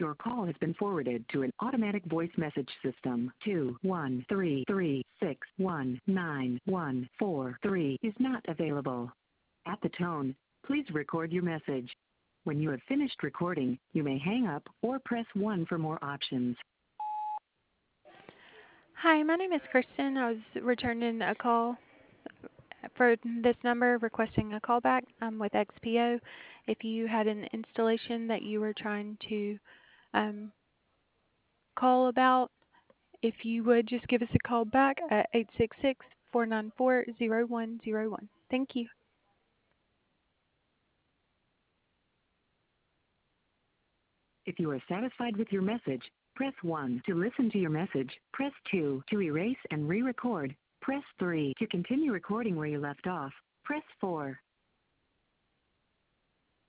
Your call has been forwarded to an automatic voice message system. 21336191143 is not available. At the tone, please record your message. When you have finished recording, you may hang up or press 1 for more options. Hi, my name is Kristen. I was returning a call for this number requesting a callback. I'm with XPO. If you had an installation that you were trying to call about, if you would just give us a call back at 866-494-0101. Thank you. If you are satisfied with your message, press 1 to listen to your message. Press 2 to erase and re-record. Press 3 to continue recording where you left off. Press 4